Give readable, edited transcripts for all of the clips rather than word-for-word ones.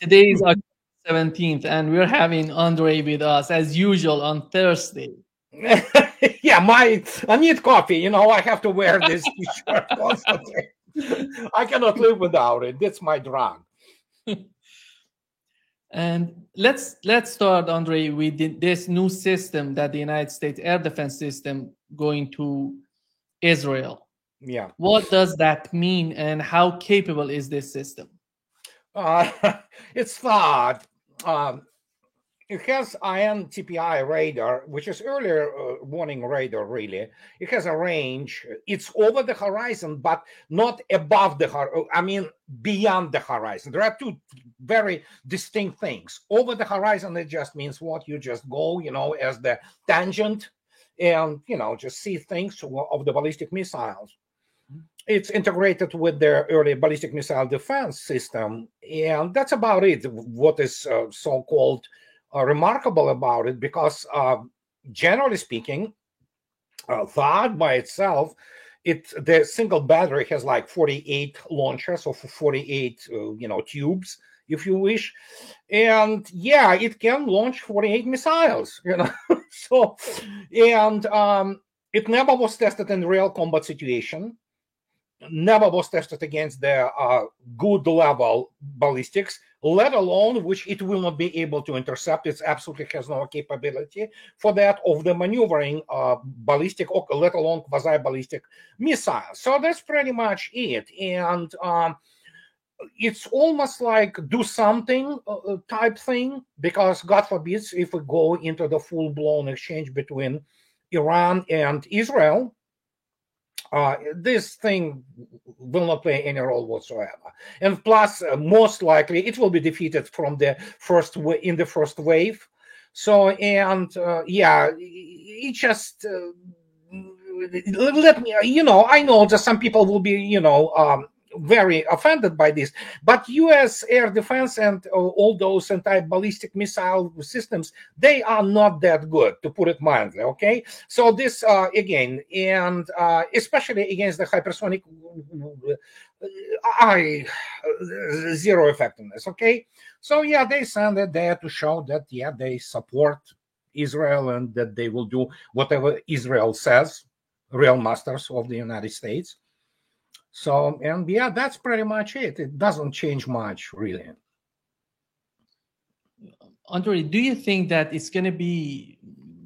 Today is October 17th, and we're having Andre with us as usual on Thursday. Yeah, I need coffee. I have to wear this t-shirt constantly. I cannot live without it. That's my drug. And let's start, Andre, with this new system that the United States air defense system going to Israel. Yeah. What does that mean, and how capable is this system? Uh, it's thought. It has INTPI radar, which is earlier warning radar, really. It has a range. It's over the horizon, but not above the horizon. I mean, beyond the horizon. There are two very distinct things. Over the horizon, it just means what you just go, as the tangent and, just see things of the ballistic missiles. It's integrated with their early ballistic missile defense system. And that's about it. What is so-called remarkable about it, because generally speaking, THAAD by itself, the single battery has like 48 launchers or 48 tubes, if you wish, and yeah, it can launch 48 missiles. So, and it never was tested in real combat situation. Never was tested against the good level ballistics, let alone which it will not be able to intercept. It absolutely has no capability for that of the maneuvering ballistic, or let alone quasi-ballistic missiles. So that's pretty much it. And it's almost like do something type thing, because God forbid if we go into the full-blown exchange between Iran and Israel, this thing will not play any role whatsoever. And plus, most likely, it will be defeated from the first in the first wave. So, and yeah, it just let me. I know that some people will be, very offended by this, but U.S. air defense and all those anti-ballistic missile systems, they are not that good, to put it mildly. Okay, so this again, and especially against the hypersonic, zero effectiveness. Okay, so yeah, they send it there to show that they support Israel and that they will do whatever Israel says, real masters of the United States. So, and yeah, that's pretty much it. It doesn't change much, really. Andre, do you think that it's going to be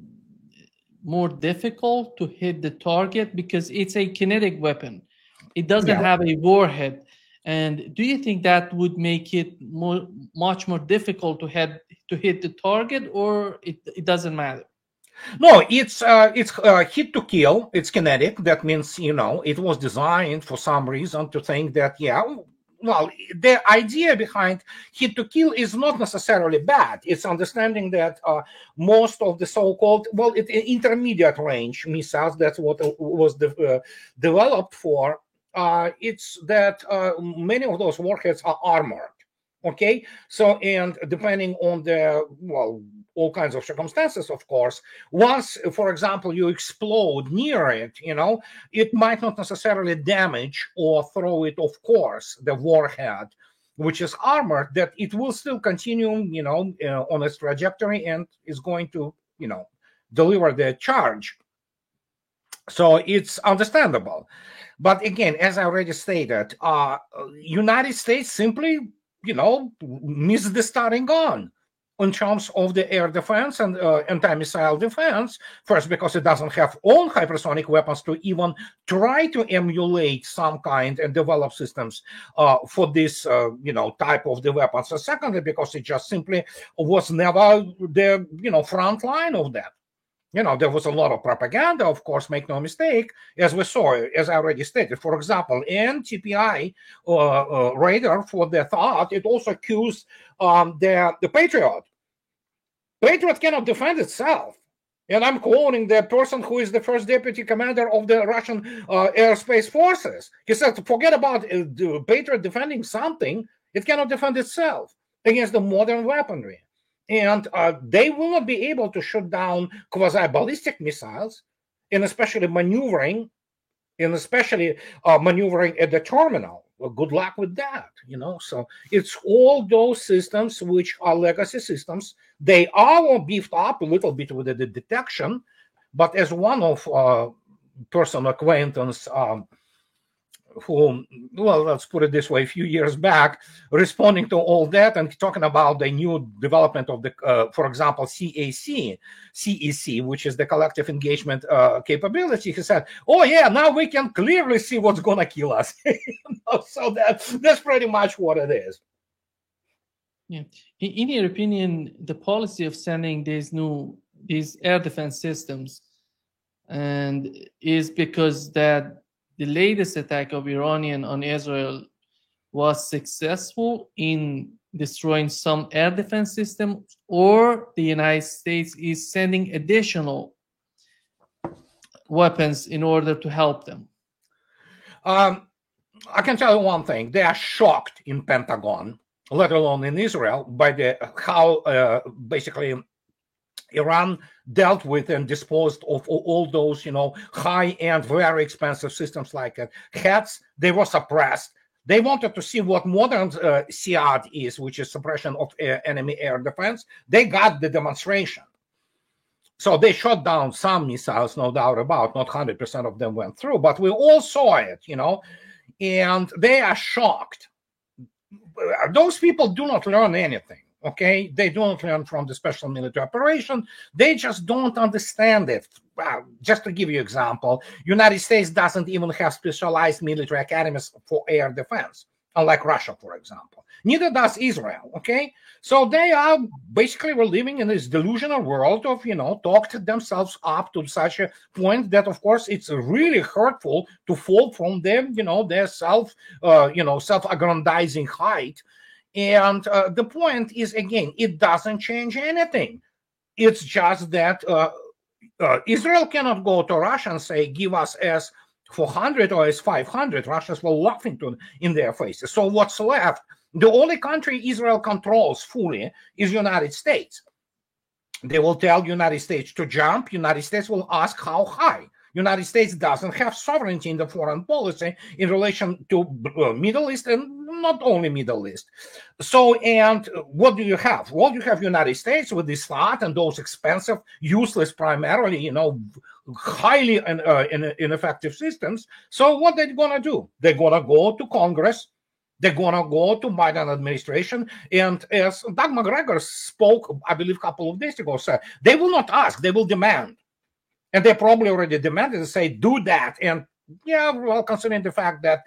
more difficult to hit the target because it's a kinetic weapon? It doesn't have a warhead. And do you think that would make it much more difficult to hit the target, or it doesn't matter? No, it's hit to kill. It's kinetic. That means it was designed for some reason to think that well, the idea behind hit to kill is not necessarily bad. It's understanding that most of the so-called intermediate range missiles, that's what was developed for. It's that many of those warheads are armored. Okay, so and depending on the all kinds of circumstances, of course, once, for example, you explode near it, it might not necessarily damage or throw it, of course, the warhead, which is armored, that it will still continue, on its trajectory and is going to, deliver the charge. So it's understandable. But again, as I already stated, United States simply missed the starting gun in terms of the air defense and anti-missile defense. First, because it doesn't have own hypersonic weapons to even try to emulate some kind and develop systems for this, type of the weapons. And secondly, because it just simply was never the, front line of that. There was a lot of propaganda, of course, make no mistake, as we saw, as I already stated. For example, NTPI radar for the THAAD, it also accused the Patriot. Patriot cannot defend itself. And I'm quoting the person who is the first deputy commander of the Russian airspace forces. He said, forget about the Patriot defending something. It cannot defend itself against the modern weaponry. And they will not be able to shoot down quasi-ballistic missiles, and especially maneuvering at the terminal. well, good luck with that. So it's all those systems which are legacy systems. They are beefed up a little bit with the detection, but as one of personal acquaintance who, well, let's put it this way, a few years back, responding to all that and talking about the new development of the, for example, CEC, which is the collective engagement capability, he said, oh yeah, now we can clearly see what's going to kill us. So that's pretty much what it is. Yeah. In your opinion, the policy of sending these air defense systems and is because that the latest attack of Iranian on Israel was successful in destroying some air defense system, or the United States is sending additional weapons in order to help them? I can tell you one thing. They are shocked in Pentagon, let alone in Israel, by how basically Iran dealt with and disposed of all those, high-end, very expensive systems like HATS. They were suppressed. They wanted to see what modern SIAD is, which is suppression of enemy air defense. They got the demonstration. So they shot down some missiles, no doubt about. Not 100% of them went through, but we all saw it, and they are shocked. Those people do not learn anything. Okay, they don't learn from the special military operation. They just don't understand it. Just to give you an example, United States doesn't even have specialized military academies for air defense, unlike Russia, for example. Neither does Israel. Okay, so they are basically living in this delusional world of, talked themselves up to such a point that, of course, it's really hurtful to fall from them, their self-aggrandizing height. And the point is, again, it doesn't change anything. It's just that Israel cannot go to Russia and say, give us S-400 or S-500. Russians will laugh in their faces. So what's left? The only country Israel controls fully is United States. They will tell United States to jump. United States will ask how high. United States doesn't have sovereignty in the foreign policy in relation to Middle East and not only Middle East. So, and what do you have? Well, you have United States with this thought and those expensive, useless, primarily, highly ineffective systems. So what they're going to do? They're going to go to Congress. They're going to go to Biden administration. And as Doug McGregor spoke, I believe, a couple of days ago, said, they will not ask, they will demand. And they probably already demanded to say, do that. And yeah, well, considering the fact that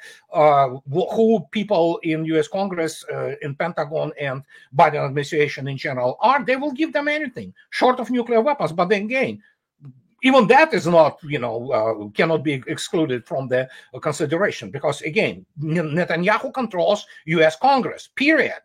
who people in U.S. Congress, in Pentagon, and Biden administration in general are, they will give them anything short of nuclear weapons. But then again, even that is not, cannot be excluded from the consideration because, again, Netanyahu controls U.S. Congress, period.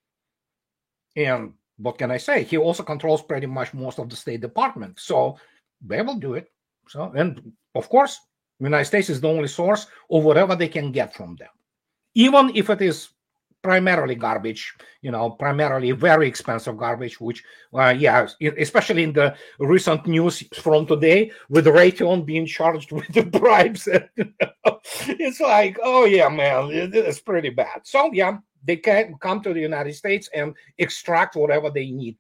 And what can I say? He also controls pretty much most of the State Department. So they will do it. So, and of course, the United States is the only source of whatever they can get from them, even if it is primarily garbage, primarily very expensive garbage, which, especially in the recent news from today, with Raytheon being charged with the bribes. It's like, oh yeah, man, it's pretty bad. So yeah, they can come to the United States and extract whatever they need.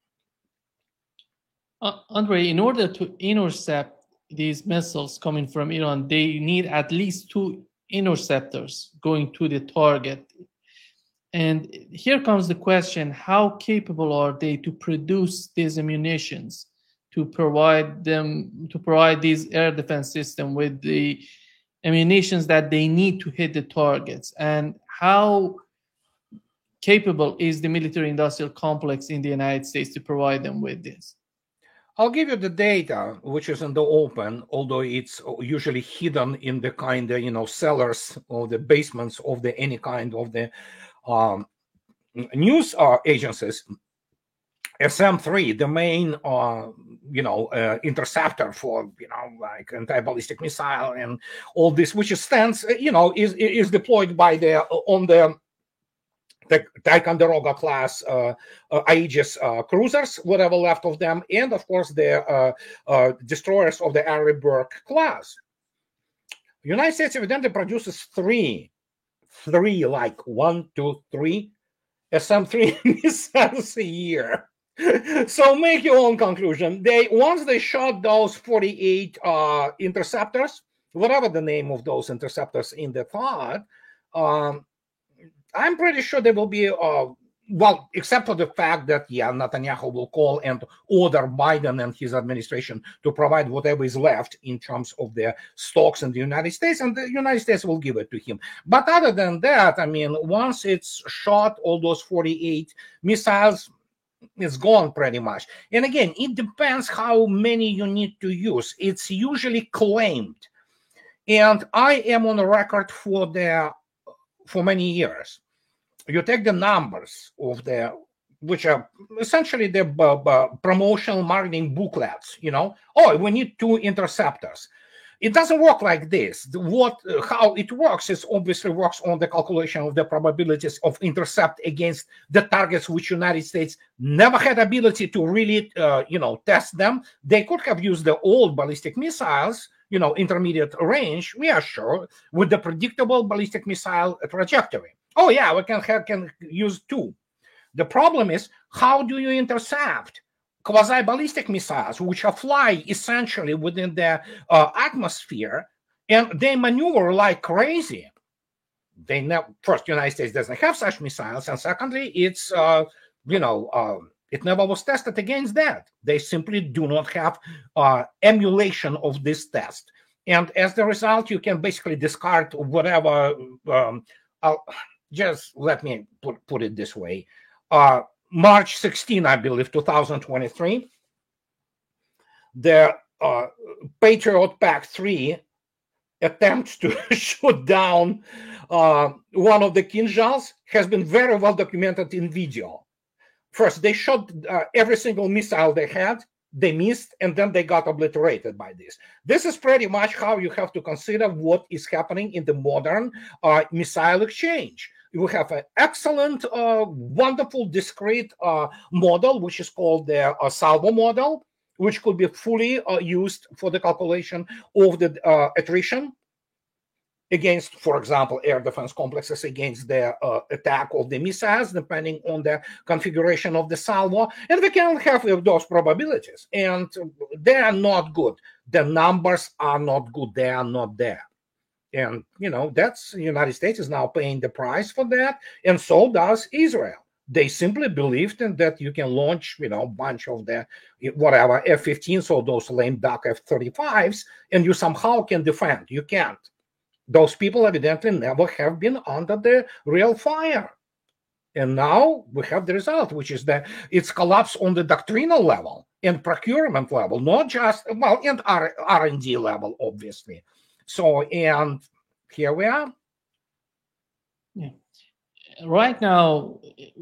Andrei, in order to intercept these missiles coming from Iran, they need at least 2 interceptors going to the target. And here comes the question, how capable are they to produce these ammunitions, to provide these air defense system with the ammunitions that they need to hit the targets? And how capable is the military industrial complex in the United States to provide them with this? I'll give you the data, which is in the open, although it's usually hidden in the kind of cellars or the basements of any kind of the news agencies. SM-3, the main, interceptor for, like anti-ballistic missile and all this, which stands, is deployed by on the Ticonderoga class Aegis cruisers, whatever left of them, and of course the destroyers of the Arleigh Burke class. The United States evidently produces three 3, like 1, 2, 3 SM-3 missiles a year. So make your own conclusion. Once they shot those 48 interceptors, whatever the name of those interceptors in the THAAD, I'm pretty sure they will be well, except for the fact that, yeah, Netanyahu will call and order Biden and his administration to provide whatever is left in terms of their stocks in the United States, and the United States will give it to him. But other than that, I mean, once it's shot, all those 48 missiles, it's gone pretty much. And again, it depends how many you need to use. It's usually claimed. And I am on the record for many years. You take the numbers of which are essentially the promotional marketing booklets, oh, we need 2 interceptors. It doesn't work like this. How it works is obviously works on the calculation of the probabilities of intercept against the targets which United States never had ability to really, test them. They could have used the old ballistic missiles, intermediate range, we are sure, with the predictable ballistic missile trajectory. Oh yeah, we can use 2. The problem is, how do you intercept quasi-ballistic missiles, which fly essentially within the atmosphere, and they maneuver like crazy? First, United States doesn't have such missiles, and secondly, it's it never was tested against that. They simply do not have emulation of this test, and as the result, you can basically discard whatever. Just let me put it this way. March 16, I believe, 2023, the Patriot PAC-3 attempts to shoot down one of the Kinzhals has been very well documented in video. First, they shot every single missile they had, they missed, and then they got obliterated by this. This is pretty much how you have to consider what is happening in the modern missile exchange. You have an excellent, wonderful, discrete model, which is called the Salvo model, which could be fully used for the calculation of the attrition against, for example, air defense complexes against the attack of the missiles, depending on the configuration of the salvo. And we can have those probabilities. And they are not good. The numbers are not good. They are not there. And, that's the United States is now paying the price for that. And so does Israel. They simply believed in that you can launch, a bunch of the whatever F-15s or those lame duck F-35s, and you somehow can defend. You can't. Those people evidently never have been under the real fire. And now we have the result, which is that it's collapse on the doctrinal level and procurement level, not just, and R&D level, obviously. So, and here we are. Yeah. Right now,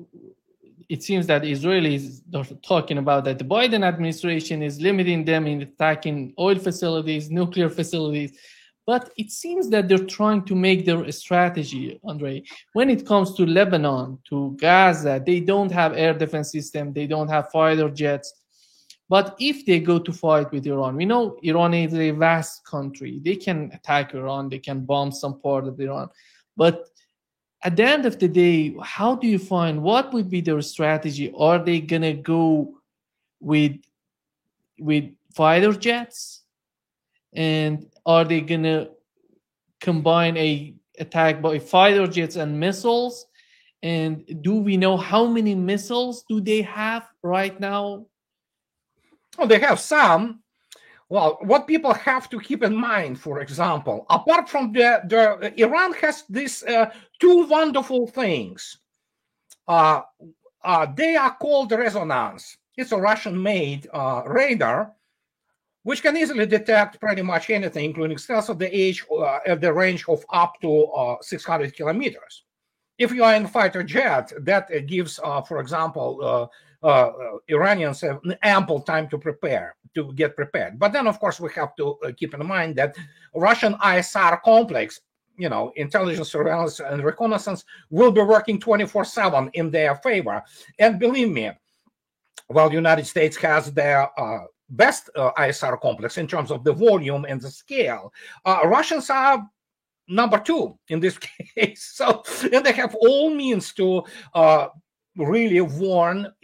it seems that Israelis are talking about that the Biden administration is limiting them in attacking oil facilities, nuclear facilities. But it seems that they're trying to make their strategy, Andrei. When it comes to Lebanon, to Gaza, they don't have air defense system. They don't have fighter jets. But if they go to fight with Iran, we know Iran is a vast country. They can attack Iran. They can bomb some part of Iran. But at the end of the day, how do you find what would be their strategy? Are they going to go with fighter jets? And are they going to combine a attack by fighter jets and missiles? And do we know how many missiles do they have right now? Oh, they have some. Well, what people have to keep in mind, for example, apart from the Iran has these 2 wonderful things. They are called Resonance. It's a Russian-made radar, which can easily detect pretty much anything, including stealth at the range of up to 600 kilometers. If you are in a fighter jet, that gives, for example, Iranians have ample time to get prepared. But then, of course, we have to keep in mind that Russian ISR complex, intelligence, surveillance, and reconnaissance will be working 24/7 in their favor. And believe me, while the United States has their best ISR complex in terms of the volume and the scale, Russians are number two in this case. So, and they have all means to really warn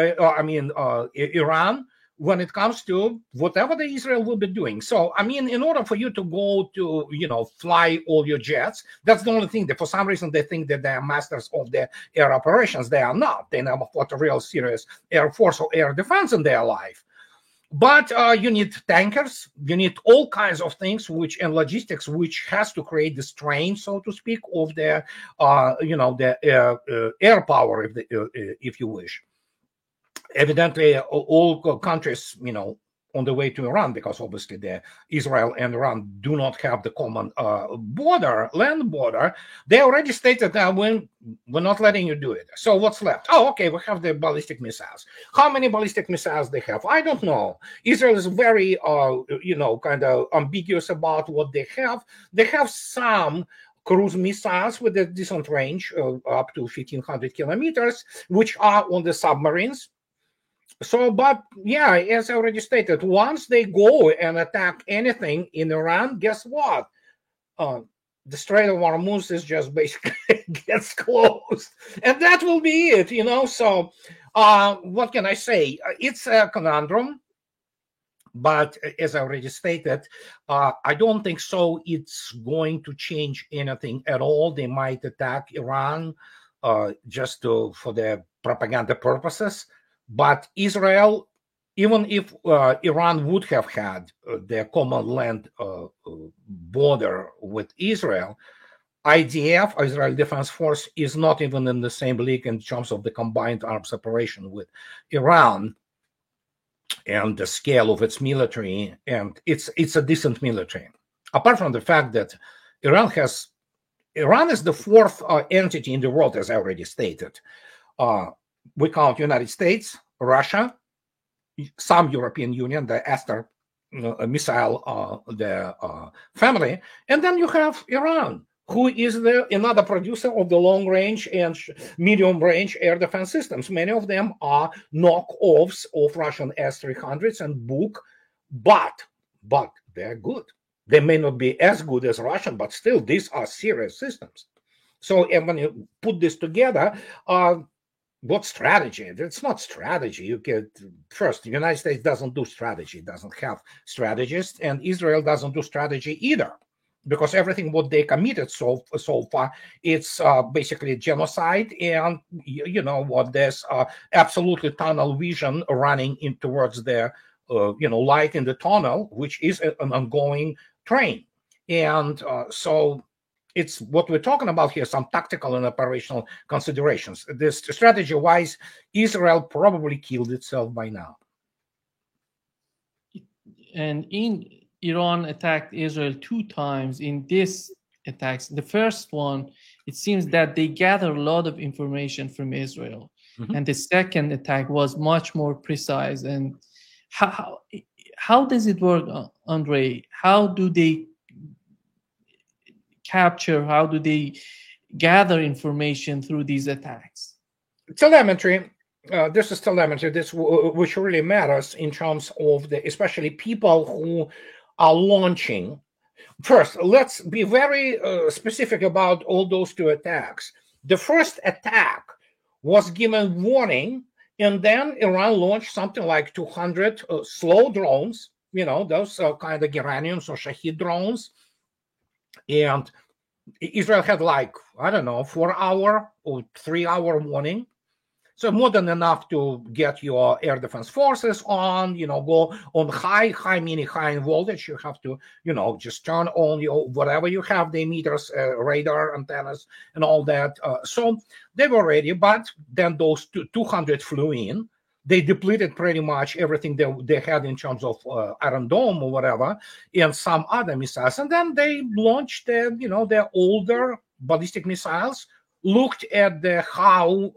Iran when it comes to whatever the Israel will be doing. So, I mean, in order for you to go to, fly all your jets, that's the only thing that for some reason they think that they are masters of the air operations. They are not. They never fought a real serious air force or air defense in their life. But you need tankers, you need all kinds of things, and logistics, which has to create the strain, so to speak, of the, the air power, if you wish. Evidently, all countries, on the way to Iran, because obviously Israel and Iran do not have the common land border. They already stated that we're not letting you do it. So what's left? Oh, okay, we have the ballistic missiles. How many ballistic missiles they have? I don't know. Israel is very, kind of ambiguous about what they have. They have some cruise missiles with a decent range up to 1,500 kilometers, which are on the submarines. So, but yeah, as I already stated, once they go and attack anything in Iran, guess what? The Strait of Hormuz is just basically gets closed, and that will be it, So, what can I say? It's a conundrum, but as I already stated, I don't think so. It's going to change anything at all. They might attack Iran just for their propaganda purposes. But Israel, even if Iran would have had their common land border with Israel, IDF, Israel Defense Force, is not even in the same league in terms of the combined arms operation with Iran and the scale of its military. And it's a decent military. Apart from the fact that Iran is the fourth entity in the world, as I already stated. We count United States, Russia, some European Union, the Aster missile, the family, and then you have Iran, who is another producer of the long-range and medium-range air defense systems. Many of them are knockoffs of Russian S-300s and Buk, but they're good. They may not be as good as Russian, but still, these are serious systems. So, and when you put this together, what strategy? It's not strategy. You get first, the United States doesn't do strategy, doesn't have strategists, and Israel doesn't do strategy either, because everything what they committed so far, it's basically genocide, and what there's absolutely tunnel vision running in towards their light in the tunnel, which is an ongoing train, and so. It's what we're talking about here, some tactical and operational considerations. This strategy-wise, Israel probably killed itself by now. And Iran attacked Israel 2 times in these attacks. The first one, it seems that they gathered a lot of information from Israel. Mm-hmm. And the second attack was much more precise. And how does it work, Andrei? How do they capture, how do they gather information through these attacks? Telemetry. This is telemetry, which really matters in terms of especially people who are launching. First, let's be very specific about all those 2 attacks. The first attack was given warning, and then Iran launched something like 200 slow drones, those kind of Iranians or Shahid drones. And Israel had 4-hour or 3-hour warning. So more than enough to get your air defense forces on, go on high meaning high in voltage. You have to, just turn on whatever you have, the emitters, radar antennas and all that. So they were ready, but then those 200 flew in. They depleted pretty much everything they had in terms of Iron Dome or whatever, and some other missiles. And then they launched their older ballistic missiles, looked at how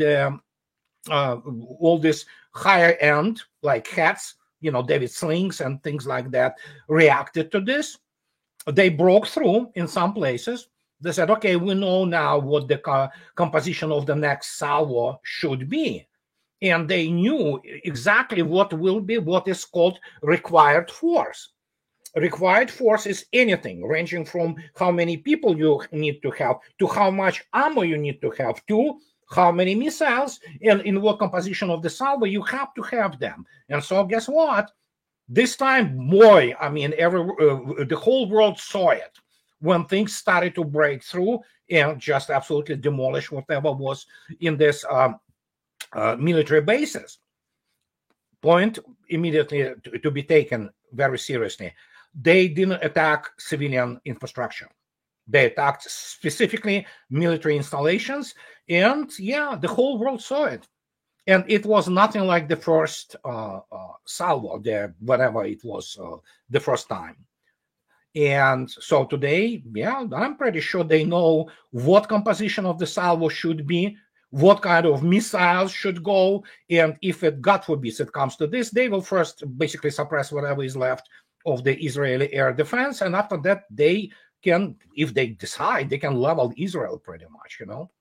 all this higher end, like HATS, David slings and things like that, reacted to this. They broke through in some places. They said, okay, we know now what the composition of the next salvo should be. And they knew exactly what will be what is called required force. required force is anything ranging from how many people you need to have, to how much ammo you need to have, to how many missiles and in what composition of the salvo you have to have them. And so guess what? This time, boy, I mean, the whole world saw it when things started to break through and just absolutely demolish whatever was in this military bases. Point immediately to be taken very seriously. They didn't attack civilian infrastructure. They attacked specifically military installations, and yeah, the whole world saw it. And it was nothing like the first salvo, whatever it was the first time. And so today, yeah, I'm pretty sure they know what composition of the salvo should be, what kind of missiles should go, and if it, God forbid, it comes to this, they will first basically suppress whatever is left of the Israeli air defense, and after that, they can, if they decide, they can level Israel pretty much, you know.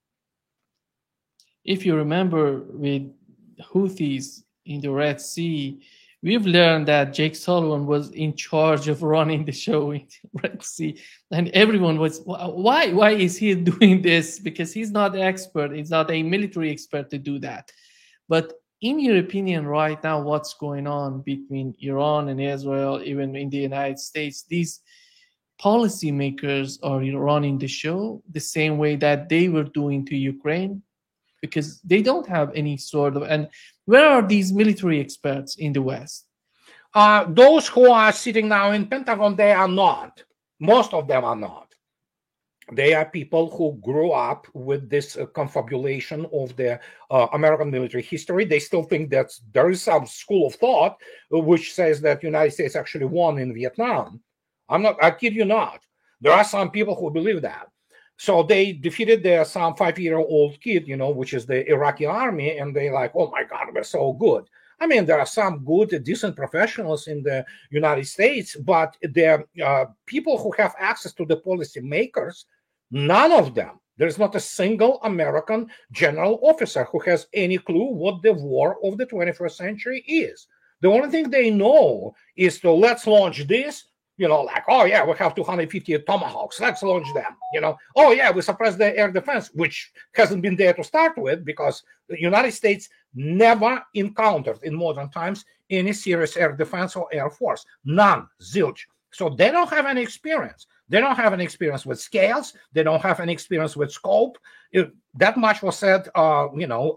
If you remember with Houthis in the Red Sea, we've learned that Jake Sullivan was in charge of running the show in the Red Sea, and everyone was, why is he doing this? Because he's not an expert, he's not a military expert to do that. But in your opinion, right now, what's going on between Iran and Israel, even in the United States, these policymakers are running the show the same way that they were doing to Ukraine? Because they don't have any sort of, and where are these military experts in the West? Those who are sitting now in Pentagon, they are not. Most of them are not. They are people who grew up with this confabulation of the American military history. They still think that there is some school of thought which says that the United States actually won in Vietnam. I kid you not. There are some people who believe that. So they defeated some 5-year-old kid, you know, which is the Iraqi army, and they like, oh my God, we're so good. I mean, there are some good, decent professionals in the United States, but the people who have access to the policy makers, none of them. There's not a single American general officer who has any clue what the war of the 21st century is. The only thing they know is to let's launch this. You know, like, oh yeah, we have 250 Tomahawks, let's launch them. You know, oh yeah, we suppress the air defense, which hasn't been there to start with because the United States never encountered in modern times any serious air defense or air force. None, zilch. So they don't have any experience. They don't have any experience with scales. They don't have any experience with scope. That much was said, by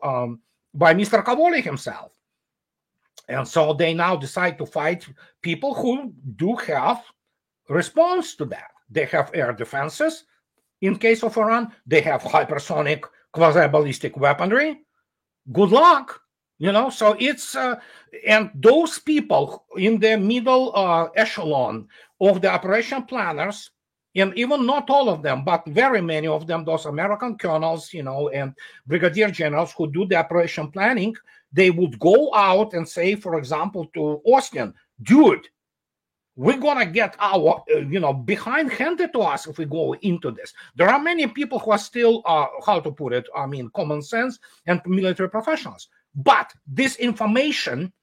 Mr. Cavoli himself. And so they now decide to fight people who do have response to that. They have air defenses. In case of Iran, they have hypersonic quasi-ballistic weaponry. Good luck, you know. So it's and those people in the middle echelon of the operation planners, and even not all of them, but very many of them, those American colonels, you know, and brigadier generals who do the operation planning, they would go out and say, for example, to Austin, dude, we're going to get our, behind handed to us if we go into this. There are many people who are still, common sense and military professionals. But this information,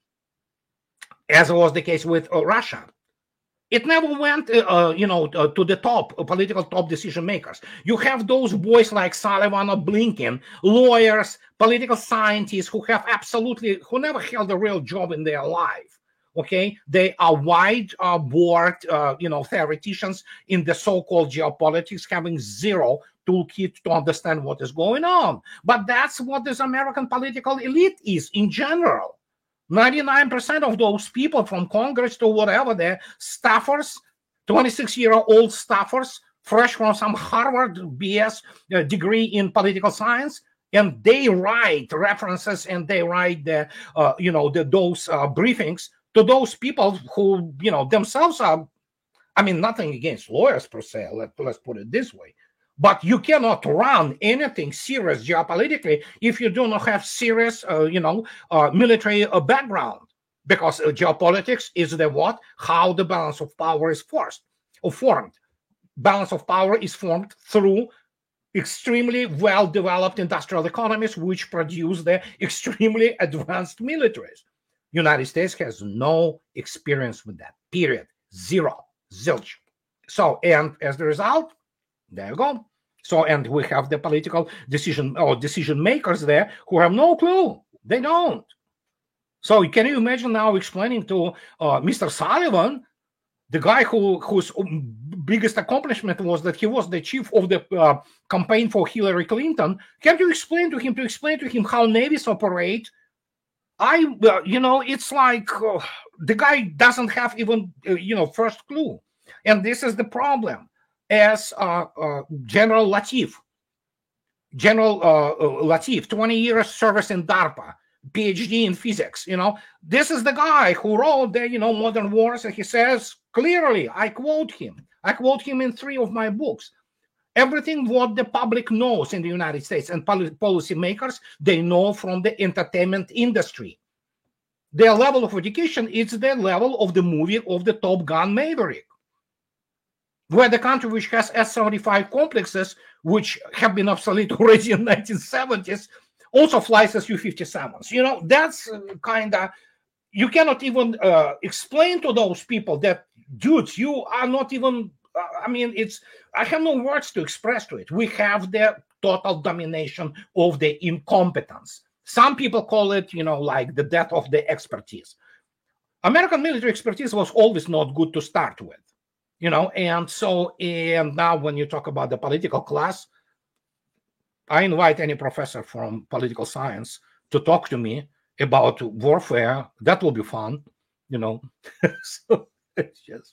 as was the case with Russia, it never went, to the top, political top decision makers. You have those boys like Sullivan or Blinken, lawyers, political scientists who never held a real job in their life. Okay, they are wide board, theoreticians in the so-called geopolitics, having zero toolkit to understand what is going on. But that's what this American political elite is in general. 99% of those people from Congress to whatever, they're staffers, 26-year-old staffers, fresh from some Harvard BS degree in political science, and they write references and they write those briefings to those people who, themselves are, nothing against lawyers per se, let's put it this way. But you cannot run anything serious geopolitically if you do not have serious, military background. Because geopolitics is how the balance of power is formed. Balance of power is formed through extremely well-developed industrial economies, which produce the extremely advanced militaries. United States has no experience with that, period. Zero. Zilch. So, and as a result, there you go. So, and we have the political decision makers there who have no clue. They don't. So, can you imagine now explaining to Mr. Sullivan, the guy whose biggest accomplishment was that he was the chief of the campaign for Hillary Clinton? Can you explain to him how navies operate? It's like the guy doesn't have even first clue, and this is the problem. As General Latif, 20 years service in DARPA, PhD in physics. This is the guy who wrote the Modern Wars, and he says clearly, I quote him in 3 of my books. Everything what the public knows in the United States and policymakers, they know from the entertainment industry. Their level of education is the level of the movie of the Top Gun Maverick, where the country which has S-75 complexes, which have been obsolete already in the 1970s, also flies as U-57s. That's kind of, you cannot even explain to those people that, dudes, you are not even, I have no words to express to it. We have the total domination of the incompetence. Some people call it, like the death of the expertise. American military expertise was always not good to start with. And now when you talk about the political class, I invite any professor from political science to talk to me about warfare. That will be fun, So it's just.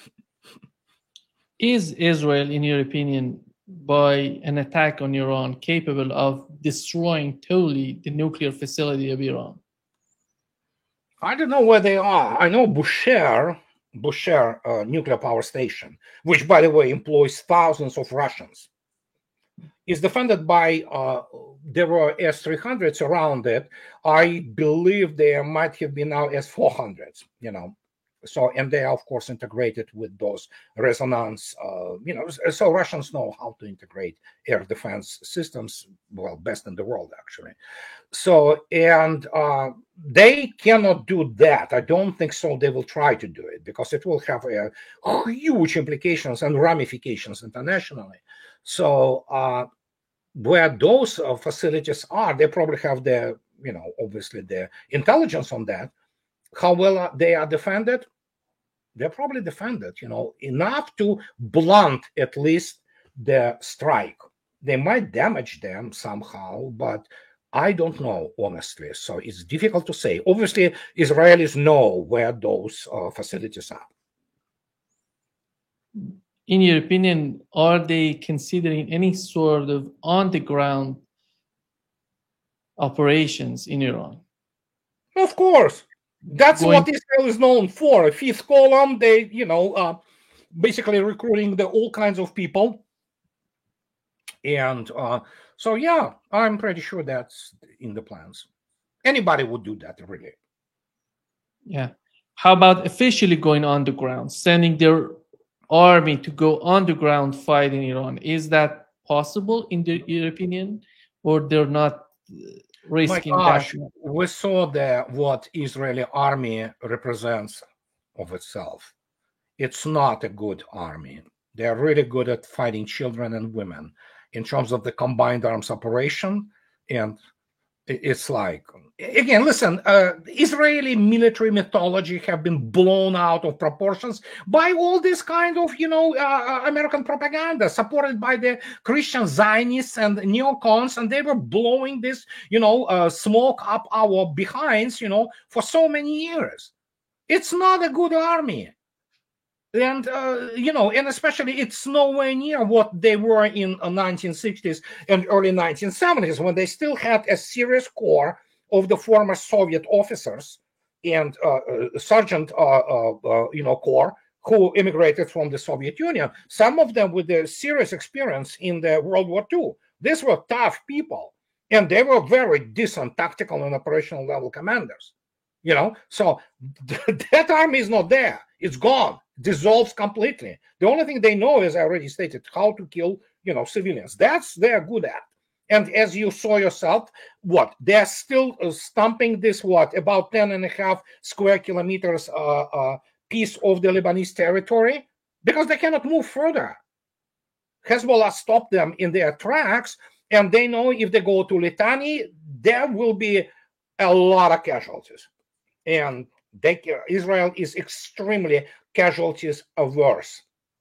Is Israel, in your opinion, by an attack on Iran, capable of destroying totally the nuclear facility of Iran? I don't know where they are. I know Bushehr nuclear power station, which, by the way, employs thousands of Russians, is defended by, there were S-300s around it. I believe there might have been now S-400s, So, and they are, of course, integrated with those resonance, so Russians know how to integrate air defense systems, well, best in the world, actually. So, and they cannot do that. I don't think so. They will try to do it because it will have huge implications and ramifications internationally. So, where those facilities are, they probably have the, obviously the intelligence on that. How well they are defended? They're probably defended, enough to blunt at least the strike. They might damage them somehow, but I don't know, honestly. So it's difficult to say. Obviously, Israelis know where those facilities are. In your opinion, are they considering any sort of on-the-ground operations in Iran? Of course. That's what Israel is known for. A fifth column, they, basically recruiting all kinds of people. And so, yeah, I'm pretty sure that's in the plans. Anybody would do that, really. Yeah. How about officially going on the ground, sending their army to go on the ground fight in Iran? Is that possible, in your opinion, or they're not risking that? We saw what Israeli army represents of itself. It's not a good army. They're really good at fighting children and women in terms of the combined arms operation. And it's like, again, listen, Israeli military mythology have been blown out of proportions by all this kind of, American propaganda supported by the Christian Zionists and neocons, and they were blowing this, smoke up our behinds, for so many years. It's not a good army. And, and especially it's nowhere near what they were in the 1960s and early 1970s, when they still had a serious core of the former Soviet officers and sergeant, corps who immigrated from the Soviet Union. Some of them with a serious experience in the World War II. These were tough people, and they were very decent tactical and operational level commanders. So that army is not there. It's gone, dissolves completely. The only thing they know, as I already stated, how to kill, civilians. They're good at. And as you saw yourself, they're still stomping this, about 10.5 square kilometers piece of the Lebanese territory because they cannot move further. Hezbollah stopped them in their tracks, and they know if they go to Litani, there will be a lot of casualties. And Israel is extremely casualties averse.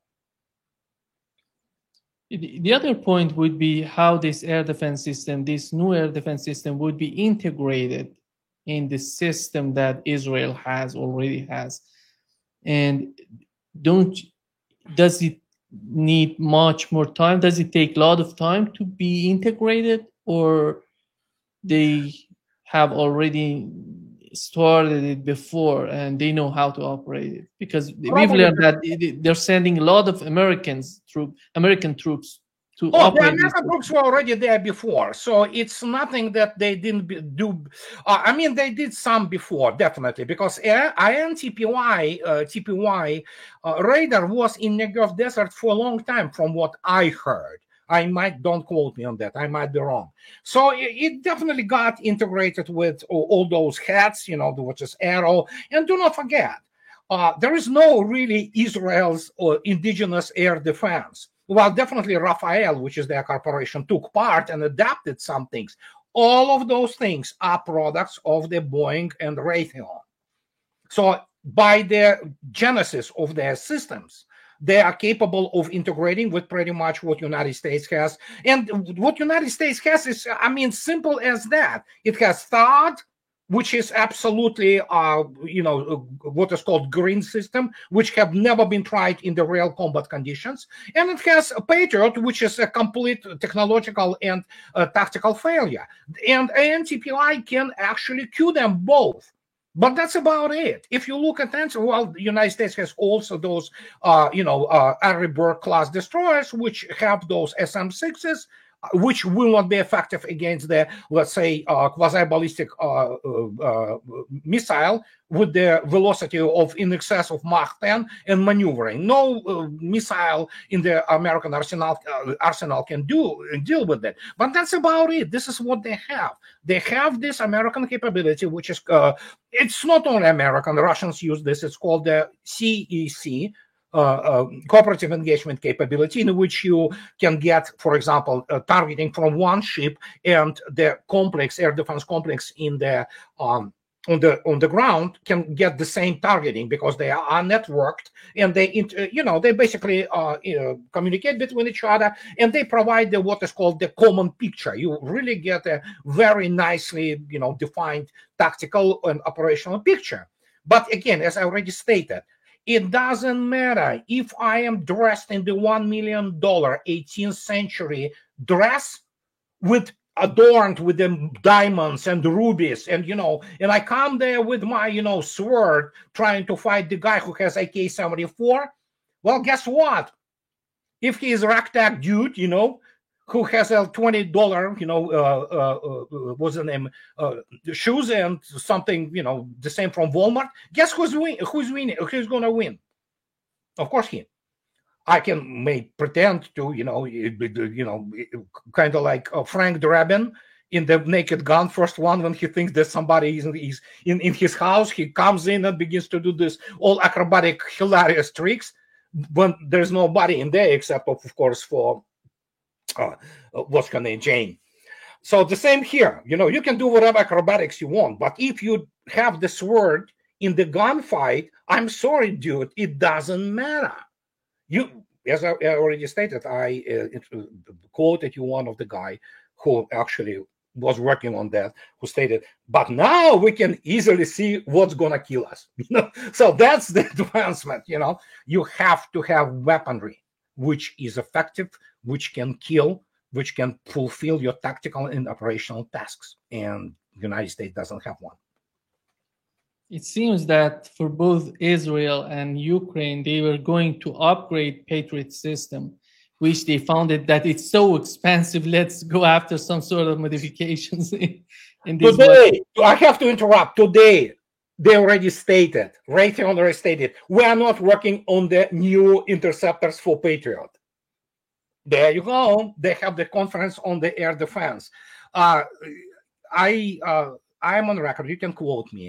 The other point would be how this air defense system, this new air defense system, would be integrated in the system that Israel already has. And does it need much more time? Does it take a lot of time to be integrated, or they have already started it before and they know how to operate it? Because we've learned that they're sending a lot of American troops to operate. The American troops were already there before, so it's nothing that they didn't do. I mean, they did some before, definitely, because INTPY radar was in Negev Desert for a long time, from what I heard. Don't quote me on that, I might be wrong. So it definitely got integrated with all those hats, which is Arrow. And do not forget, there is no really Israel's or indigenous air defense. Well, definitely Rafael, which is their corporation, took part and adapted some things. All of those things are products of the Boeing and Raytheon. So by the genesis of their systems, they are capable of integrating with pretty much what United States has. And what United States has is, simple as that. It has THAAD, which is absolutely, what is called green system, which have never been tried in the real combat conditions. And it has a Patriot, which is a complete technological and tactical failure. And ANTPI can actually cue them both. But that's about it. If you look at that, the United States has also those, Arleigh Burke class destroyers, which have those SM-6s, which will not be effective against the, let's say, quasi-ballistic missile with the velocity of in excess of Mach 10 and maneuvering. No missile in the American arsenal can deal with that. But that's about it. This is what they have. They have this American capability, which is, it's not only American. The Russians use this. It's called the CEC, cooperative engagement capability, in which you can get, for example, targeting from one ship, and the air defense complex in the on the ground can get the same targeting because they are networked, and they basically communicate between each other, and they provide what is called the common picture. You really get a very nicely defined tactical and operational picture. But again, as I already stated, it doesn't matter if I am dressed in the $1 million 18th century dress adorned with the diamonds and rubies, and I come there with my sword trying to fight the guy who has AK-74. Well, guess what? If he is a ragtag dude, who has a $20, what's the name, shoes and something, the same from Walmart. Guess who's winning? Who's going to win? Of course, he. I can pretend to, kind of like Frank Drabin in the Naked Gun, first one, when he thinks that somebody is in his house, he comes in and begins to do this all acrobatic, hilarious tricks when there's nobody in there except, of course, for what's her name, Jane. So the same here, you can do whatever acrobatics you want, but if you have the sword in the gunfight, I'm sorry, dude, it doesn't matter. As I already stated, I quoted you one of the guy who actually was working on that, who stated, but now we can easily see what's gonna kill us. So that's the advancement. You have to have weaponry which is effective, which can kill, which can fulfill your tactical and operational tasks. And the United States doesn't have one. It seems that for both Israel and Ukraine, they were going to upgrade Patriot system, which they found that it's so expensive. Let's go after some sort of modifications in this. Today, I have to interrupt. Today, they already stated, Raytheon already stated, we are not working on the new interceptors for Patriot. There you go. They have the conference on the air defense. I am on record. You can quote me.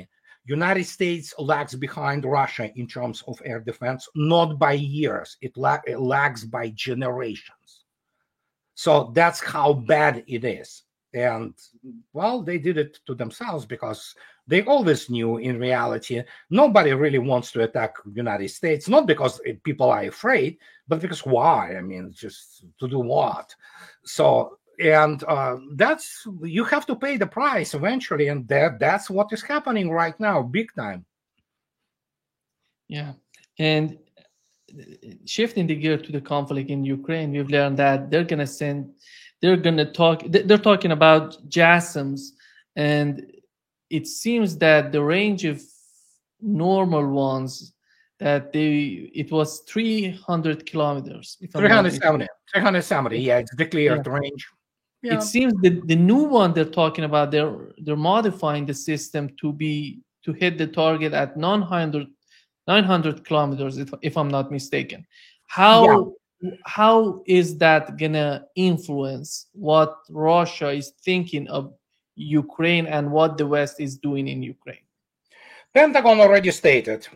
United States lags behind Russia in terms of air defense, not by years. It lags by generations. So that's how bad it is. And, well, they did it to themselves because they always knew in reality nobody really wants to attack the United States, not because people are afraid, but because why? I mean, just to do what? So, and that's, you have to pay the price eventually, and that's what is happening right now, big time. Yeah. And shifting the gear to the conflict in Ukraine, we've learned that they're talking about JASSMs, and it seems that the range of normal ones it was 300 kilometers. 370, yeah, it's declared range. Yeah. It seems that the new one they're talking about, they're modifying the system to hit the target at 900 kilometers, if I'm not mistaken. How is that gonna influence what Russia is thinking of Ukraine and what the West is doing in Ukraine? Pentagon already stated,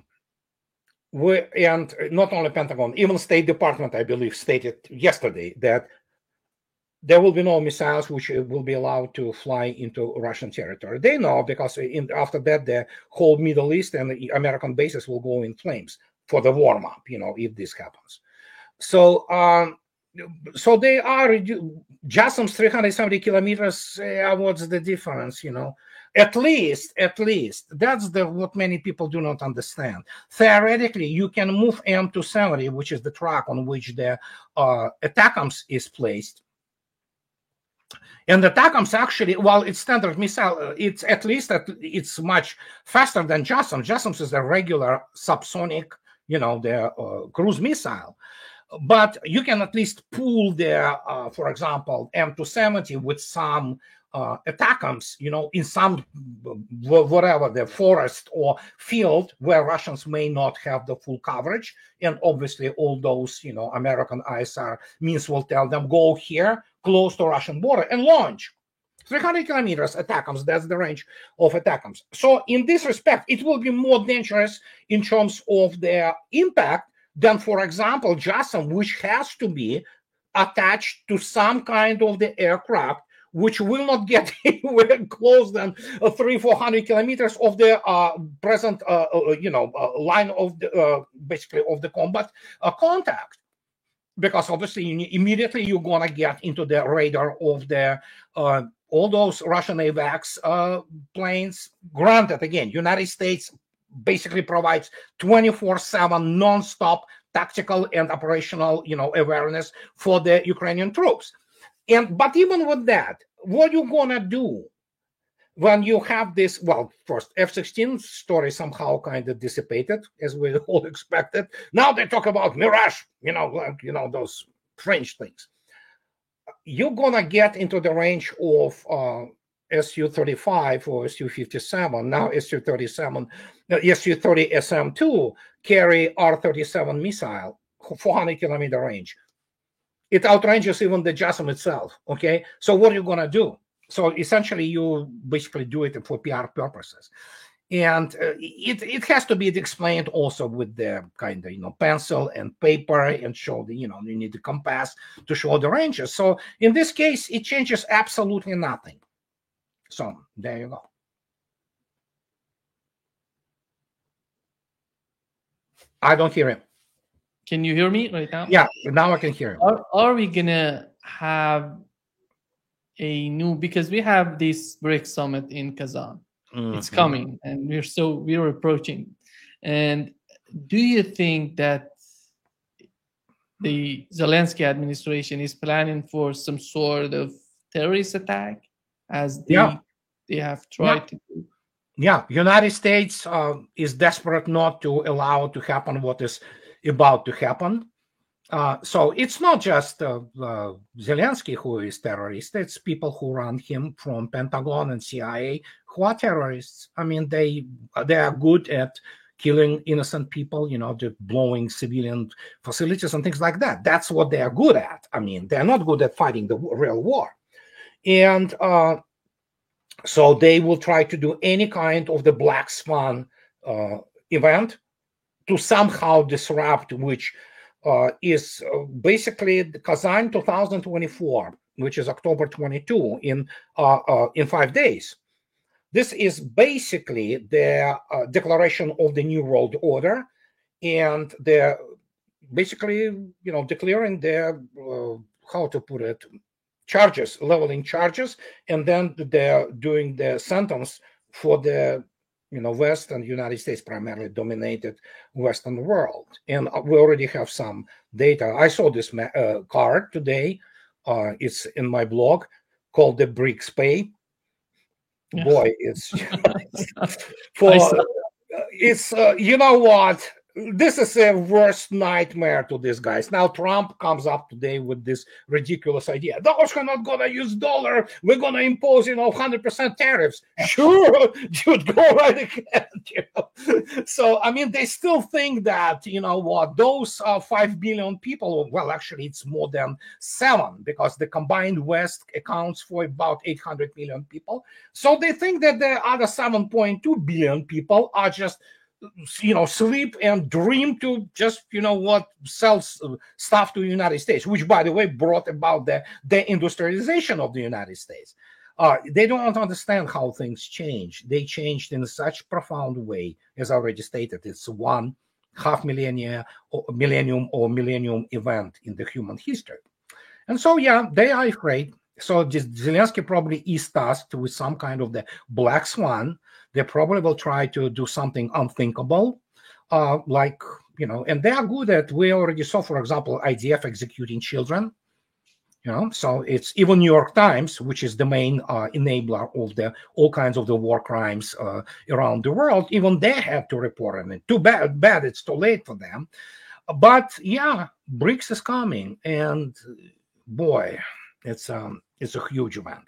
and not only Pentagon, even State Department, I believe, stated yesterday that there will be no missiles which will be allowed to fly into Russian territory. They know, because after that, the whole Middle East and the American bases will go in flames for the warm-up, if this happens. So, so they are JASSMs 370 kilometers. What's the difference? At least that's what many people do not understand. Theoretically, you can move M270, which is the track on which the ATACMS is placed. And the ATACMS actually, while it's standard missile, it's at least it's much faster than JASSM. JASSM is a regular subsonic, the cruise missile. But you can at least pool for example, M270 with some ATACMS, in some whatever the forest or field where Russians may not have the full coverage, and obviously all those American ISR means will tell them go here close to Russian border and launch. 300 kilometers ATACMS, that's the range of ATACMS. So in this respect, it will be more dangerous in terms of their impact than, for example, JASSM, which has to be attached to some kind of the aircraft, which will not get anywhere close than 300-400 kilometers of the present, line of the basically of the combat contact, because obviously immediately you're gonna get into the radar of the all those Russian AWACS planes. Granted, again, United States basically provides 24/7 non-stop tactical and operational, awareness for the Ukrainian troops. But even with that, what you gonna do when you have this? Well, first, F-16 story somehow kind of dissipated, as we all expected. Now they talk about Mirage, those French things. You're gonna get into the range of Su-35 or Su-57, now Su-37, Su-30 SM-2 carry R-37 missile, 400-kilometer range. It outranges even the JASSM itself, okay? So what are you going to do? So essentially, you basically do it for PR purposes. And it has to be explained also with the kind of, pencil and paper, and show the, you need the compass to show the ranges. So in this case, it changes absolutely nothing. So there you go. I don't hear him. Can you hear me right now? Yeah, now I can hear him. Are we gonna have a new, because we have this BRICS summit in Kazan. It's coming, and we're approaching. And do you think that the Zelensky administration is planning for some sort of terrorist attack, as they have tried to do? Yeah, United States is desperate not to allow to happen what is about to happen. So it's not just Zelensky who is terrorist. It's people who run him from Pentagon and CIA who are terrorists. I mean, they are good at killing innocent people, just blowing civilian facilities and things like that. That's what they are good at. I mean, they're not good at fighting the real war. And So they will try to do any kind of the black swan event to somehow disrupt, which is basically the Kazan 2024, which is October 22 in 5 days. This is basically the declaration of the New World Order, and they're basically, declaring their, how to put it, charges, leveling charges, and then they're doing the sentence for the West and United States, primarily dominated Western world. And we already have some data. I saw this card today. It's in my blog called the BRICS Pay. Yeah. Boy, it's it's you know what? This is a worst nightmare to these guys. Now Trump comes up today with this ridiculous idea. Those who are not going to use dollar, we're going to impose, 100% tariffs. Sure, dude, go right ahead. So, I mean, they still think that, those 5 billion people, well, actually, it's more than 7 because the combined West accounts for about 800 million people. So they think that the other 7.2 billion people are just sleep and dream to just, sells stuff to the United States, which, by the way, brought about the deindustrialization of the United States. They don't understand how things change. They changed in such profound way, as I already stated. It's 1/2 millennium event in the human history. And so, yeah, they are afraid. So Zelensky probably is tasked with some kind of the black swan. They probably will try to do something unthinkable, and they are good at, we already saw, for example, IDF executing children, so it's even New York Times, which is the main enabler of all kinds of the war crimes around the world, even they have to report on it. Too bad it's too late for them. But yeah, BRICS is coming, and boy, it's a huge event.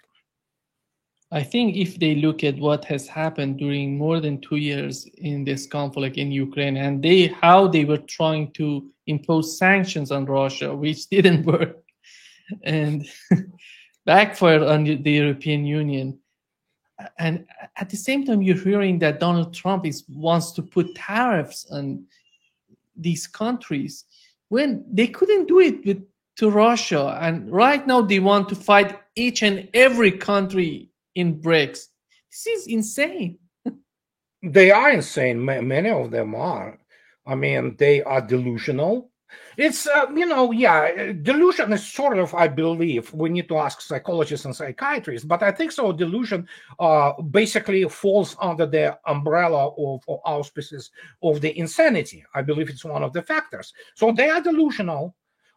I think if they look at what has happened during more than 2 years in this conflict in Ukraine, and how they were trying to impose sanctions on Russia, which didn't work, and backfired on the European Union. And at the same time, you're hearing that Donald Trump wants to put tariffs on these countries when they couldn't do it to Russia. And right now they want to fight each and every country in BRICS. This is insane. They are insane. Many of them are. I mean, they are delusional. It's, delusion is sort of, I believe, we need to ask psychologists and psychiatrists, but I think so. Delusion basically falls under the umbrella of auspices of the insanity. I believe it's one of the factors. So they are delusional.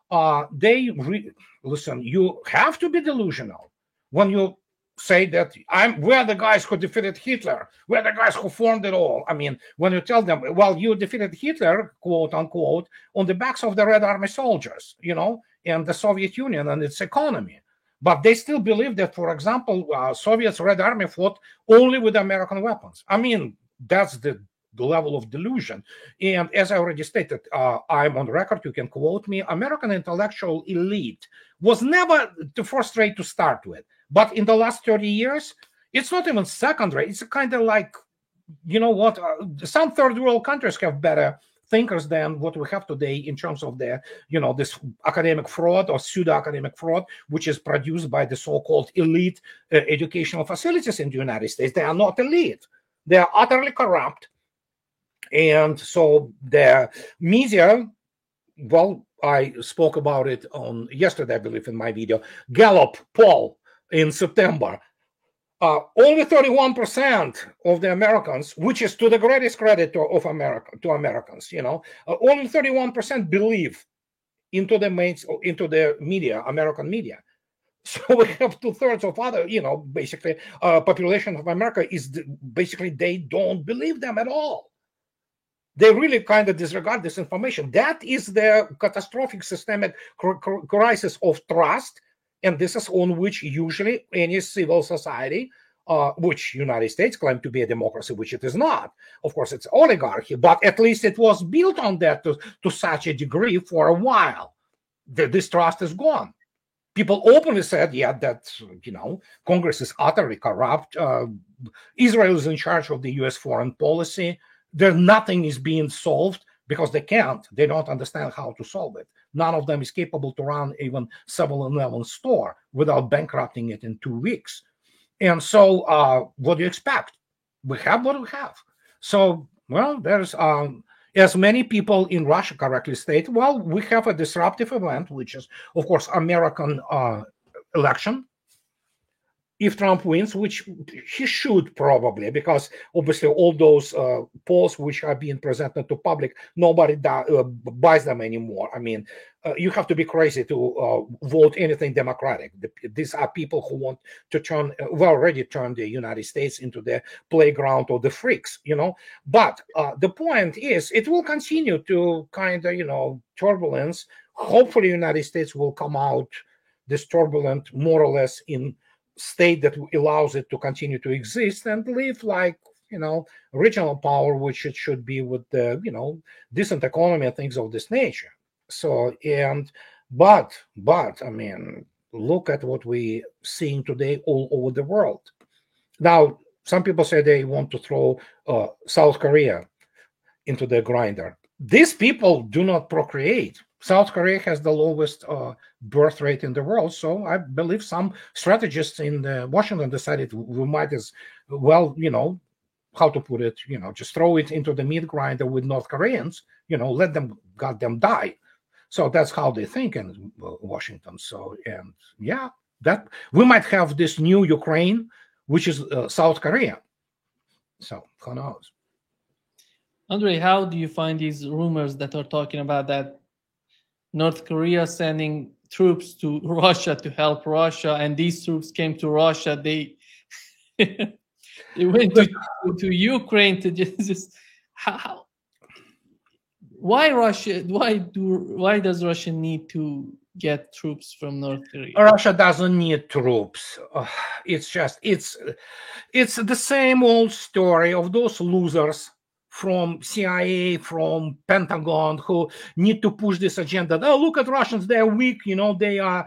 Listen, you have to be delusional when you say that we're the guys who defeated Hitler. We're the guys who formed it all. I mean, when you tell them, well, you defeated Hitler, quote unquote, on the backs of the Red Army soldiers, and the Soviet Union and its economy. But they still believe that, for example, Soviet's Red Army fought only with American weapons. I mean, that's the level of delusion. And as I already stated, I'm on record, you can quote me, American intellectual elite was never the first rate to start with. But in the last 30 years, it's not even second rate. It's kind of like, some third world countries have better thinkers than what we have today in terms of the, this academic fraud or pseudo-academic fraud, which is produced by the so-called elite educational facilities in the United States. They are not elite. They are utterly corrupt. And so the media, well, I spoke about it on yesterday, I believe, in my video, Gallup poll in September. Only 31% of the Americans, which is to the greatest credit to Americans, only 31% believe into the media, American media. So we have 2/3 of other, basically, population of America is basically they don't believe them at all. They really kind of disregard this information. That is the catastrophic systemic crisis of trust. And this is on which usually any civil society, which United States claim to be a democracy, which it is not. Of course, it's oligarchy, but at least it was built on that to such a degree for a while. This trust is gone. people openly said, yeah, that, Congress is utterly corrupt. Israel is in charge of the U.S. foreign policy. Nothing is being solved because they can't. They don't understand how to solve it. None of them is capable to run even 7-Eleven store without bankrupting it in 2 weeks. And so what do you expect? We have what we have. So, well, there's as many people in Russia correctly state, well, we have a disruptive event, which is, of course, American election. If Trump wins, which he should probably, because obviously all those polls which are being presented to public, nobody buys them anymore. I mean, you have to be crazy to vote anything Democratic. These are people who want to already turned the United States into the playground of the freaks, But the point is, it will continue to kind of, turbulence. Hopefully, the United States will come out this turbulent more or less in state that allows it to continue to exist and live like regional power, which it should be, with the decent economy and things of this nature. So but I mean, look at what we're seeing today all over the world. Now, some people say they want to throw South Korea into the grinder. These people do not procreate. South Korea has the lowest birth rate in the world. So I believe some strategists in Washington decided we might as well, how to put it, just throw it into the meat grinder with North Koreans, let them die. So that's how they think in Washington. So, and yeah, that we might have this new Ukraine, which is South Korea. So who knows? Andrei, how do you find these rumors that are talking about that North Korea sending troops to Russia to help Russia, and these troops came to Russia? They they went to Ukraine to just how why Russia? Why does Russia need to get troops from North Korea? Russia doesn't need troops. It's the same old story of those losers from CIA, from Pentagon, who need to push this agenda. Oh, look at Russians, they're weak, they are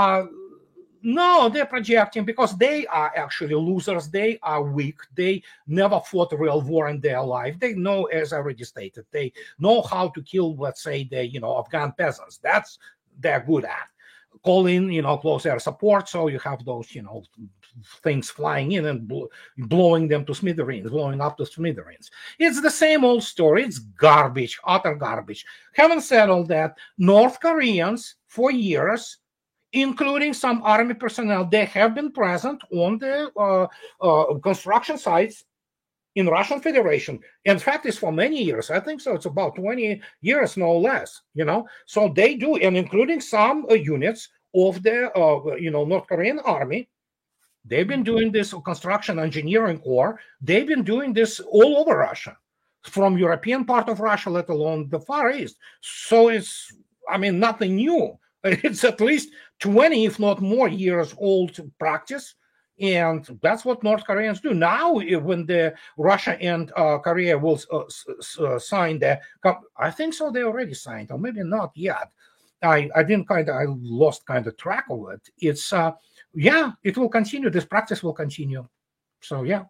no, they're projecting, because they are actually losers. They are weak. They never fought a real war in their life. They know, as I already stated, they know how to kill, let's say, the Afghan peasants. That's they're good at. Call in, close air support, so you have those, things flying in and blowing them to smithereens, blowing up to smithereens. It's the same old story. It's garbage, utter garbage. Having said all that, North Koreans, for years, including some army personnel, they have been present on the construction sites in Russian Federation. In fact, it's for many years. I think so. It's about 20 years, no less. So they do, and including some units of the North Korean army. They've been doing this construction engineering corps. They've been doing this all over Russia, from European part of Russia, let alone the Far East. So it's, nothing new. It's at least 20, if not more, years old practice. And that's what North Koreans do. Now, when Russia and Korea will sign I think so, they already signed, or maybe not yet. I lost track of it. It's, it will continue. This practice will continue. So, yeah.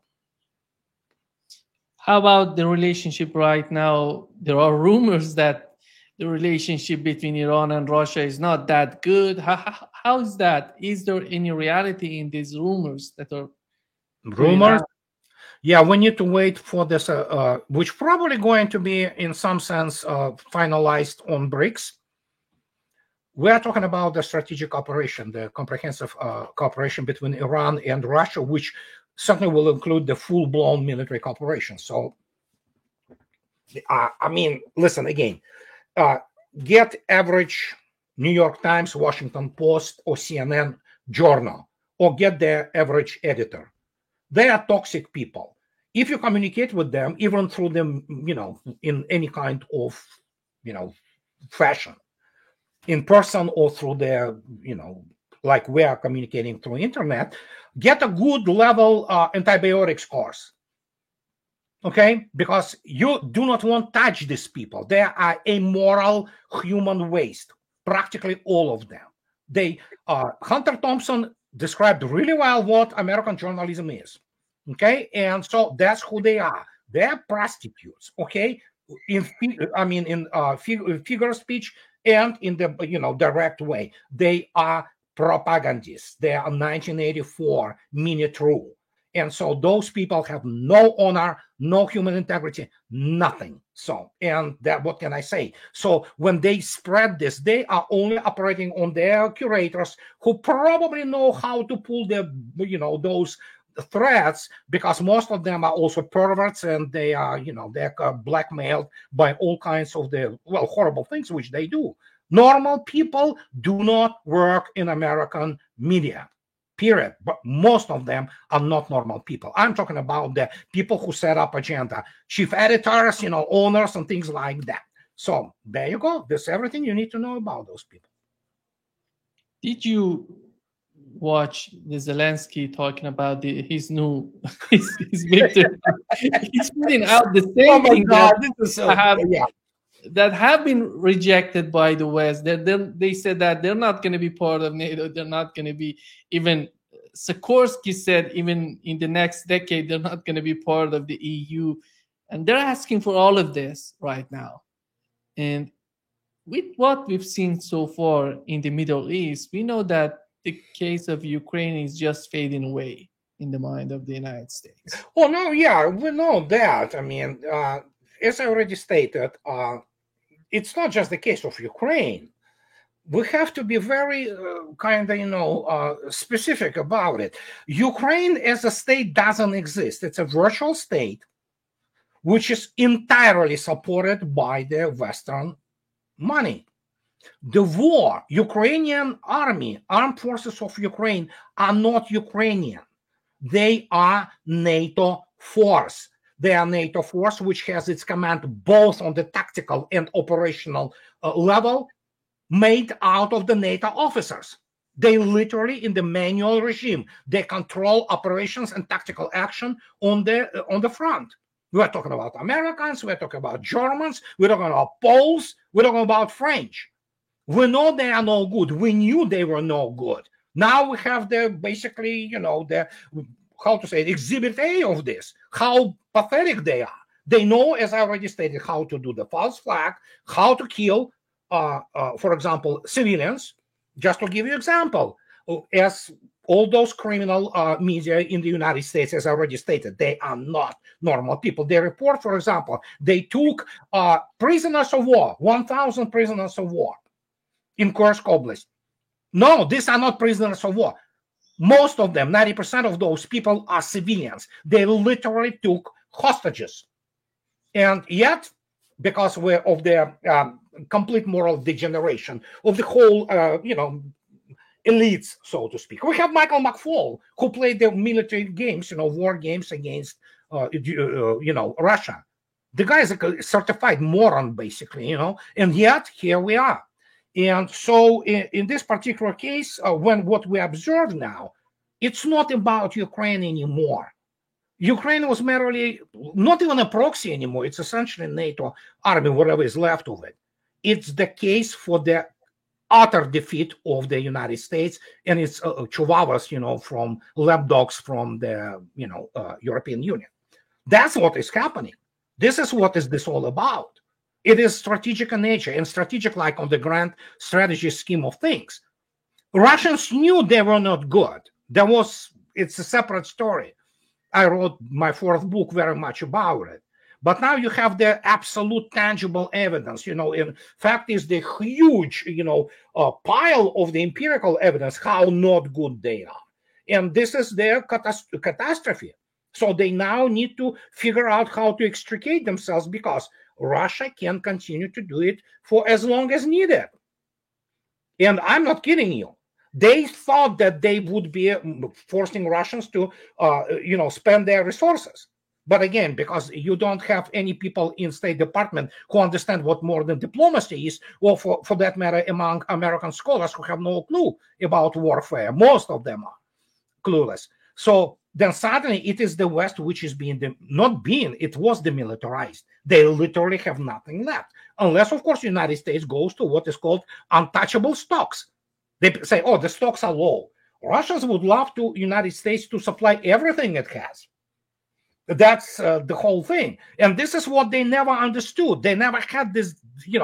How about the relationship right now? There are rumors that the relationship between Iran and Russia is not that good. How is that? Is there any reality in these rumors that are rumors? Yeah, we need to wait for this, which probably going to be in some sense finalized on BRICS. We are talking about the strategic operation, the comprehensive cooperation between Iran and Russia, which certainly will include the full-blown military cooperation. So, listen again. Get average New York Times, Washington Post, or CNN journal, or get their average editor. They are toxic people. If you communicate with them, even through them, in any kind of, fashion, in person or through their, like we are communicating through internet, get a good level antibiotics course. Okay, because you do not want to touch these people. They are immoral human waste, practically all of them. Hunter Thompson described really well what American journalism is. Okay, and so that's who they are. They're prostitutes. Okay, in figure of speech and in the direct way. They are propagandists. They are 1984 minute rule. And so those people have no honor, no human integrity, nothing. So, and that, what can I say? So when they spread this, they are only operating on their curators who probably know how to pull those threats, because most of them are also perverts, and they are, they're blackmailed by all kinds of the horrible things which they do. Normal people do not work in American media, period. But most of them are not normal people. I'm talking about the people who set up agenda, chief editors, owners and things like that. So there you go. That's everything you need to know about those people. Did you watch the Zelensky talking about his new his victory? He's putting out the same thing that have been rejected by the West. They said that they're not going to be part of NATO. They're not going to be, even Sikorsky said, even in the next decade, they're not going to be part of the EU. And they're asking for all of this right now. And with what we've seen so far in the Middle East, we know that the case of Ukraine is just fading away in the mind of the United States. Oh, no, yeah, we know that. I mean, as I already stated, it's not just the case of Ukraine. We have to be very specific about it. Ukraine as a state doesn't exist. It's a virtual state which is entirely supported by the Western money. The war, Ukrainian army, armed forces of Ukraine are not Ukrainian. They are NATO force. They are NATO force which has its command both on the tactical and operational level, made out of the NATO officers. They literally, in the manual regime, they control operations and tactical action on the front. We're talking about Americans, we're talking about Germans, we're talking about Poles, we're talking about French. We know they are no good. We knew they were no good. Now we have exhibit A of this, how pathetic they are. They know, as I already stated, how to do the false flag, how to kill, for example, civilians. Just to give you an example, as all those criminal media in the United States, as I already stated, they are not normal people. They report, for example, they took prisoners of war, 1,000 prisoners of war in Kursk Oblast. No, these are not prisoners of war. Most of them, 90% of those people, are civilians. They literally took hostages. And yet, because of their complete moral degeneration of the whole, elites, so to speak. We have Michael McFaul, who played the military games, war games against, Russia. The guy is a certified moron, basically, and yet here we are. And so in this particular case, what we observe now, it's not about Ukraine anymore. Ukraine was merely not even a proxy anymore. It's essentially NATO army, whatever is left of it. It's the case for the utter defeat of the United States and its chihuahuas, from lapdogs from the, European Union. That's what is happening. This is what is this all about. It is strategic in nature, and strategic like on the grand strategy scheme of things. Russians knew they were not good. It's a separate story. I wrote my fourth book very much about it. But now you have the absolute tangible evidence. In fact, is the huge, pile of the empirical evidence how not good they are. And this is their catastrophe. So they now need to figure out how to extricate themselves, because Russia can continue to do it for as long as needed. And I'm not kidding you. They thought that they would be forcing Russians to, spend their resources. But again, because you don't have any people in State Department who understand what modern diplomacy is, or for that matter, among American scholars who have no clue about warfare. Most of them are clueless. So then suddenly it is the West which is it was demilitarized. They literally have nothing left. Unless, of course, the United States goes to what is called untouchable stocks. They say, oh, the stocks are low. Russians would love to United States to supply everything it has. That's the whole thing. And this is what they never understood. They never had this,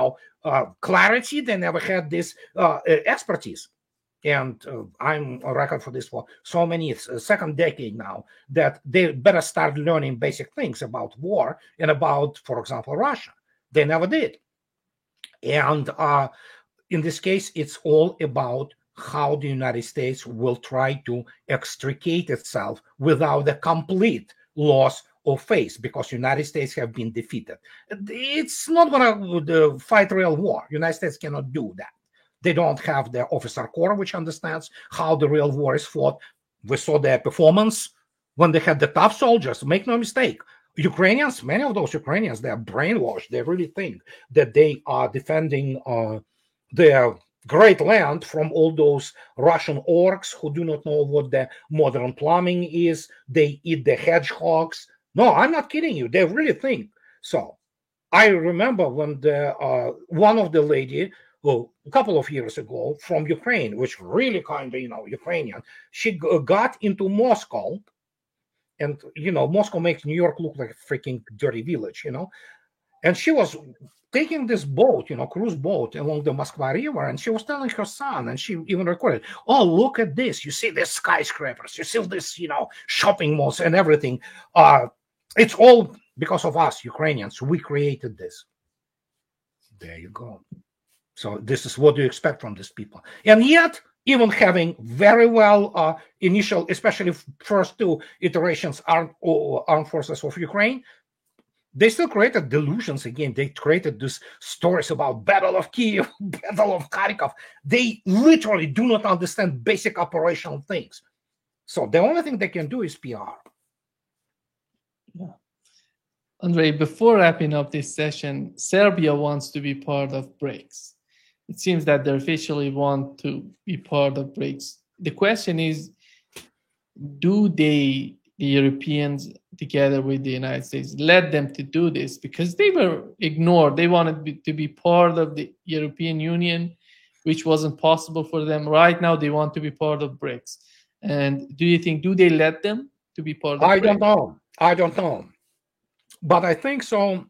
clarity. They never had this expertise. And I'm on record for this for so many, second decade now, that they better start learning basic things about war and about, for example, Russia. They never did. And in this case, it's all about how the United States will try to extricate itself without a complete loss of face, because United States have been defeated. It's not going to fight real war. United States cannot do that. They don't have the officer corps which understands how the real war is fought. We saw their performance when they had the tough soldiers. Make no mistake. Ukrainians, many of those Ukrainians, they are brainwashed. They really think that they are defending their great land from all those Russian orcs who do not know what the modern plumbing is. They eat the hedgehogs. No, I'm not kidding you. They really think so. I remember when one of the lady, a couple of years ago, from Ukraine, which really kind of, Ukrainian, she got into Moscow. And, Moscow makes New York look like a freaking dirty village, And she was taking this boat, cruise boat along the Moskva River, and she was telling her son, and she even recorded, oh, look at this. You see these skyscrapers. You see this, shopping malls and everything. It's all because of us, Ukrainians. We created this. There you go. So this is what you expect from these people. And yet, even having very well initial, especially first two iterations, armed forces of Ukraine, they still created delusions again. They created these stories about Battle of Kiev, Battle of Kharkov. They literally do not understand basic operational things. So the only thing they can do is PR. Yeah. Andrei, before wrapping up this session, Serbia wants to be part of BRICS. It seems that they officially want to be part of BRICS. The question is, do the Europeans, together with the United States, let them to do this? Because they were ignored. They wanted to be part of the European Union, which wasn't possible for them. Right now, they want to be part of BRICS. And do you think, do they let them to be part of BRICS? I don't know. But I think so.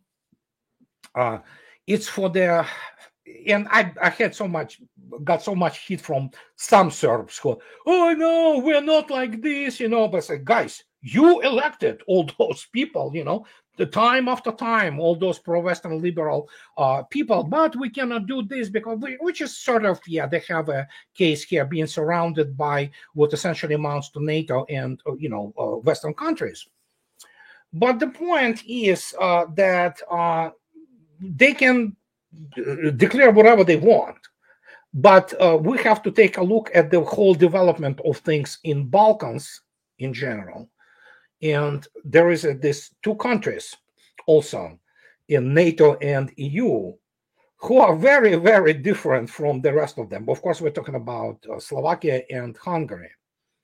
It's for their... And I got so much heat from some Serbs who, oh no, we're not like this, But I said, guys, you elected all those people, the time after time, all those pro-Western liberal people. But we cannot do this because which is sort of, they have a case here, being surrounded by what essentially amounts to NATO and Western countries. But the point is that they can declare whatever they want, but we have to take a look at the whole development of things in Balkans in general. And there is these two countries also in NATO and EU who are very, very different from the rest of them. Of course, we're talking about Slovakia and Hungary.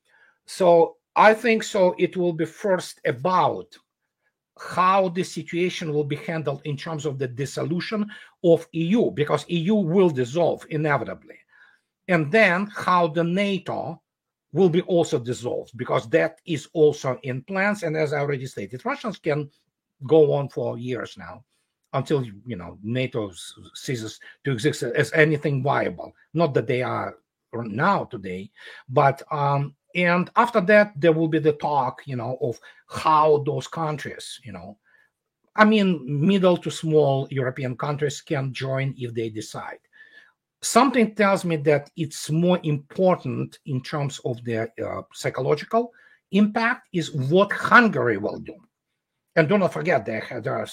So I think so it will be first about how the situation will be handled in terms of the dissolution of EU, because EU will dissolve inevitably. And then how the NATO will be also dissolved, because that is also in plans. And as I already stated, Russians can go on for years now until, NATO ceases to exist as anything viable. Not that they are now today, but and after that, there will be the talk, of how those countries, middle to small European countries can join if they decide. Something tells me that it's more important in terms of their psychological impact is what Hungary will do. And do not forget, there are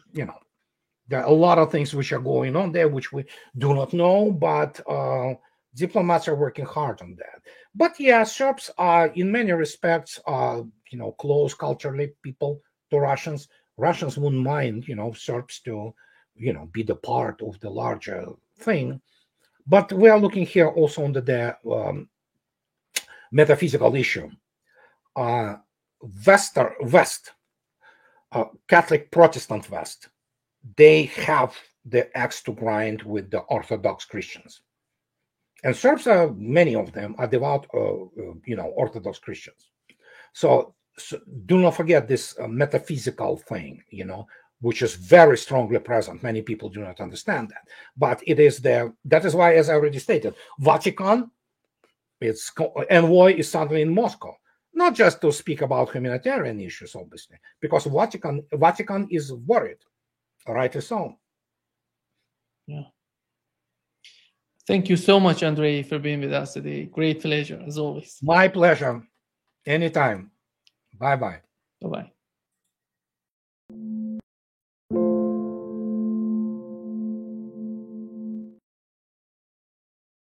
a lot of things which are going on there, which we do not know, but diplomats are working hard on that. But Serbs are, in many respects, close culturally people to Russians. Russians wouldn't mind, Serbs to, be the part of the larger thing. But we are looking here also on the metaphysical issue. West, Catholic Protestant West, they have the axe to grind with the Orthodox Christians. And Serbs are, many of them are devout, Orthodox Christians. So do not forget this metaphysical thing, which is very strongly present. Many people do not understand that, but it is there. That is why, as I already stated, Vatican, its envoy is suddenly in Moscow, not just to speak about humanitarian issues, obviously, because Vatican is worried, rightly so. Yeah. Thank you so much, Andrei, for being with us today. Great pleasure, as always. My pleasure. Anytime. Bye-bye. Bye-bye.